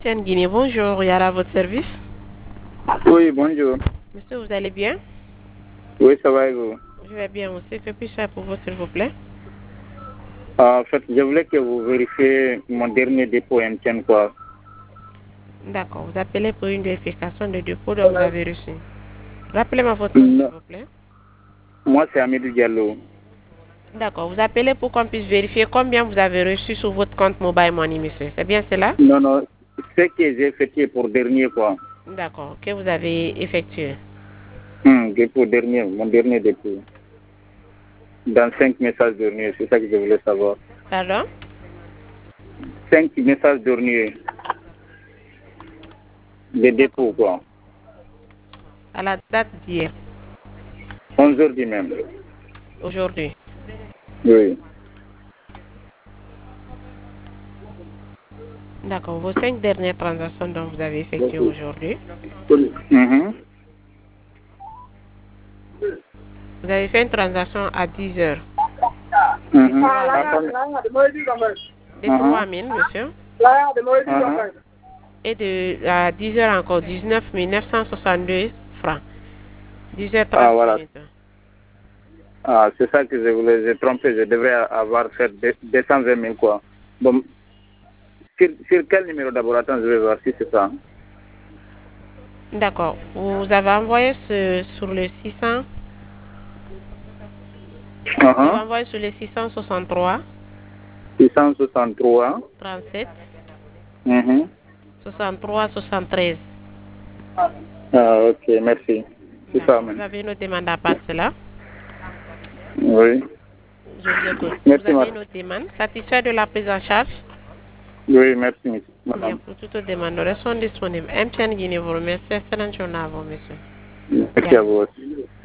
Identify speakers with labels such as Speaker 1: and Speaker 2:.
Speaker 1: Tiens, Guinée, bonjour, Yara à votre service.
Speaker 2: Oui, bonjour.
Speaker 1: Monsieur, vous allez bien?
Speaker 2: Oui, ça va et vous?
Speaker 1: Je vais bien aussi. Que puis-je faire pour vous, s'il vous plaît?
Speaker 2: En fait, je voulais que vous vérifiez mon dernier dépôt MTN, quoi.
Speaker 1: D'accord, vous appelez pour une vérification de dépôt dont vous avez reçu. Rappelez-moi votre nom, s'il
Speaker 2: Non.
Speaker 1: vous plaît.
Speaker 2: Moi, c'est Amidou Diallo.
Speaker 1: D'accord, vous appelez pour qu'on puisse vérifier combien vous avez reçu sur votre compte Mobile Money, monsieur. C'est bien cela?
Speaker 2: Non, non, ce que j'ai effectué pour dernier, quoi.
Speaker 1: D'accord, que vous avez effectué.
Speaker 2: Dépôt dernier, mon dernier dépôt. Dans 5 messages derniers, c'est ça que je voulais savoir.
Speaker 1: Pardon?
Speaker 2: 5 messages derniers de
Speaker 1: D'accord.
Speaker 2: dépôt, quoi.
Speaker 1: À la date d'hier,
Speaker 2: 11 heures du même.
Speaker 1: aujourd'hui.
Speaker 2: Oui.
Speaker 1: D'accord, vos 5 dernières transactions dont vous avez effectuées aujourd'hui.
Speaker 2: Mhm.
Speaker 1: Vous avez fait une transaction à 10 heures.
Speaker 2: Mhm.
Speaker 1: De 3 000, monsieur.
Speaker 2: Mhm.
Speaker 1: Et à 10 heures encore, 19 962 francs. 10 heures
Speaker 2: Ah,
Speaker 1: 30
Speaker 2: voilà.
Speaker 1: minutes.
Speaker 2: Ah, c'est ça que je voulais, j'ai trompé, je devrais avoir fait 220 000, quoi. Bon, sur quel numéro d'abord? Attends, je vais voir si c'est ça.
Speaker 1: D'accord. Vous avez envoyé sur le 600. Vous avez envoyé sur le 663
Speaker 2: 663.
Speaker 1: 37
Speaker 2: Mhm.
Speaker 1: 63 73.
Speaker 2: Ah, ok, merci. C'est ça
Speaker 1: D'accord. Vous
Speaker 2: même.
Speaker 1: avez une autre demande à part cela?
Speaker 2: Oui.
Speaker 1: Je vous écoute. Vous
Speaker 2: Merci,
Speaker 1: avez une
Speaker 2: madame.
Speaker 1: autre demande? Satisfait de la prise en charge?
Speaker 2: Oui, merci,
Speaker 1: Bien,
Speaker 2: madame.
Speaker 1: pour toute demande, nous restons disponibles. MTN Guinée vous remercie. Excellente journée à vous, monsieur.
Speaker 2: Merci
Speaker 1: Bien.
Speaker 2: à vous aussi.